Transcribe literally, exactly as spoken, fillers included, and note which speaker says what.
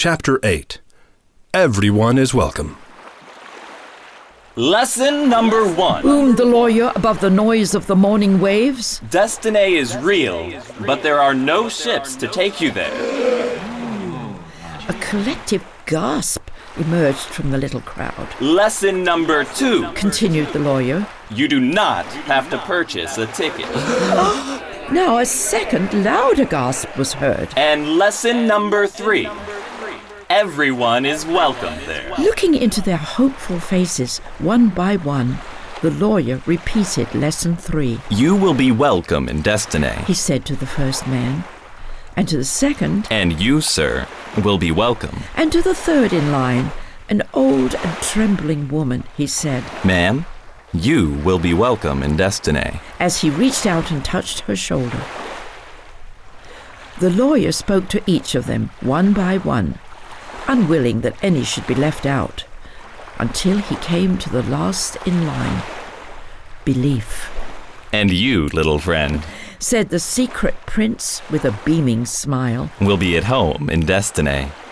Speaker 1: Chapter eight. Everyone is welcome.
Speaker 2: Lesson number one.
Speaker 3: boomed the lawyer above the noise of the morning waves.
Speaker 2: Destiny is real, but there are no ships to take you there.
Speaker 3: A collective gasp emerged from the little crowd.
Speaker 2: Lesson number two.
Speaker 3: Continued the lawyer.
Speaker 2: You do not have to purchase a ticket.
Speaker 3: Now a second louder gasp was heard.
Speaker 2: And lesson number three. Everyone is welcome there.
Speaker 3: Looking into their hopeful faces, one by one, the lawyer repeated lesson three.
Speaker 2: You will be welcome in Destiny.
Speaker 3: He said to the first man, and to the second,
Speaker 2: And you, sir, will be welcome.
Speaker 3: and to the third in line, an old and trembling woman, he said,
Speaker 2: Ma'am, you will be welcome in Destiny.
Speaker 3: as he reached out and touched her shoulder. The lawyer spoke to each of them, one by one, unwilling that any should be left out, until he came to the last in line. Belief,
Speaker 2: And you, little friend,
Speaker 3: said the secret prince with a beaming smile.
Speaker 2: will be at home in Destiny.